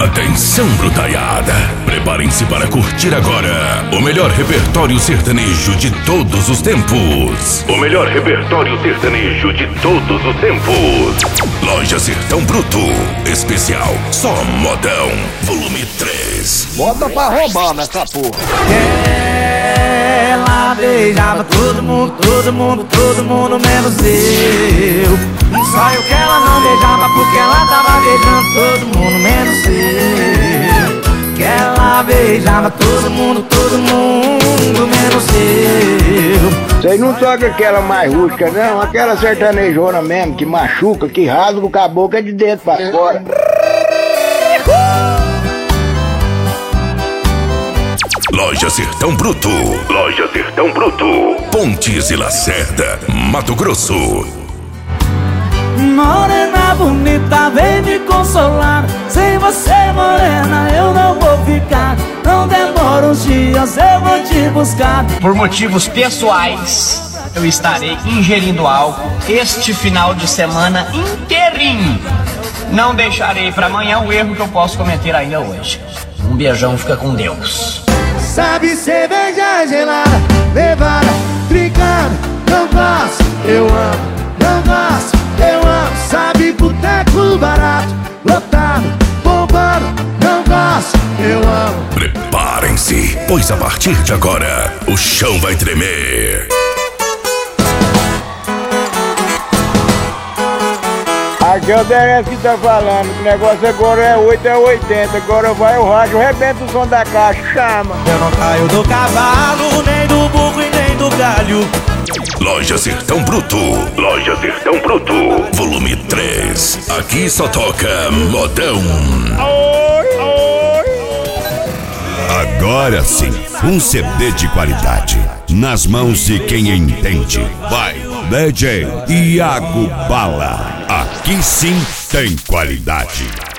Atenção, brutaiada! Preparem-se para curtir agora o melhor repertório sertanejo de todos os tempos. O melhor repertório sertanejo de todos os tempos. Loja Sertão Bruto, especial Só Modão, volume 3. Bota pra roubar nessa porra. Ela beijava todo mundo menos eu. Só eu que ela não beijava porque ela tava beijando todo mundo menos eu. Que ela beijava todo mundo menos eu. Vocês não tocam aquela mais rústica não, aquela sertanejona mesmo, que machuca, que rasga o caboclo é de dentro pra fora. Loja Sertão Bruto, Loja Sertão Bruto, Pontes e Lacerda, Mato Grosso. Morena bonita, vem me consolar. Sem você, morena, eu não vou ficar. Não demora uns dias, eu vou te buscar. Por motivos pessoais, eu estarei ingerindo álcool este final de semana inteirinho. Não deixarei para amanhã o erro que eu posso cometer ainda hoje. Um beijão, fica com Deus. Sabe cerveja gelada, levada, trincando, não gosto, eu amo, não gosto, eu amo. Sabe boteco barato, lotado, bombando, não gosto, eu amo. Preparem-se, pois a partir de agora o chão vai tremer. Aqui é o Derek que tá falando, que o negócio agora é 8 a 80, agora vai o rádio, rebenta o som da caixa, chama. Eu não caio do cavalo, nem do burro e nem do galho. Loja Sertão Bruto, Loja Sertão Bruto, volume 3. Aqui só toca modão. Agora sim, um CD de qualidade nas mãos de quem entende. Vai, DJ Iago Bala. Aqui sim tem qualidade.